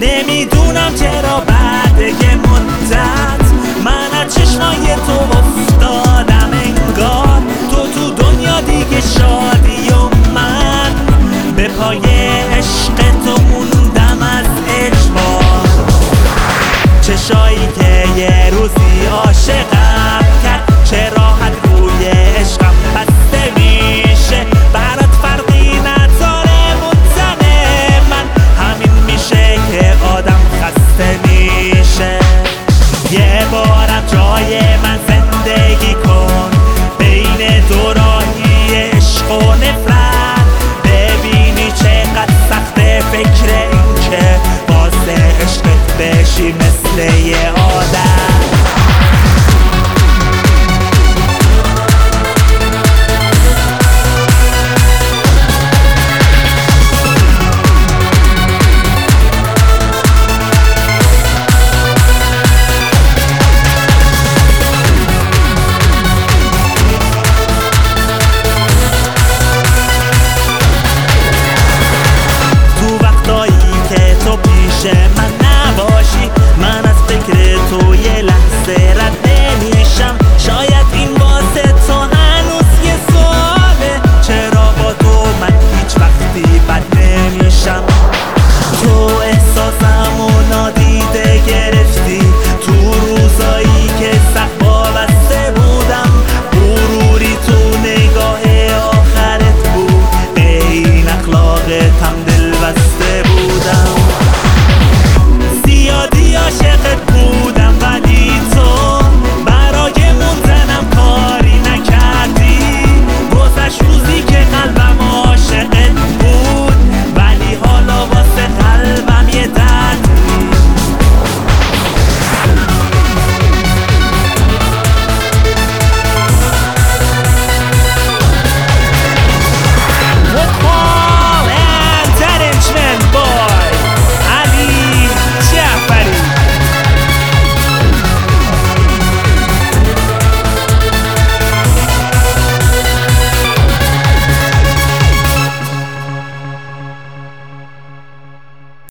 نمیدونم چرا بعد یه مدت من از چشمای تو افتادم، انگار تو دنیا دیگه شادی و من به پای عشق تو موندم از اجبار. چشایی که یه روزی عاشقم کرد، چه راحت روی عشقم بسته میشه، برات فرقی نداره مطمئن من، همین میشه که آدم خسته میشه. یه بارم جای من زندگی کن، بین دو راهی عشق و نفرت، ببینی چقدر سخته فکر این که واسه عشقت بشی مثل یه آدم. من نباشی من از فکر تو یه لحظه رد نمیشم، شاید این واسه تو هنوز یه سواله، چرا با تو من هیچ وقتی بد نمیشم. تو احساسمو نادیده گرفتی،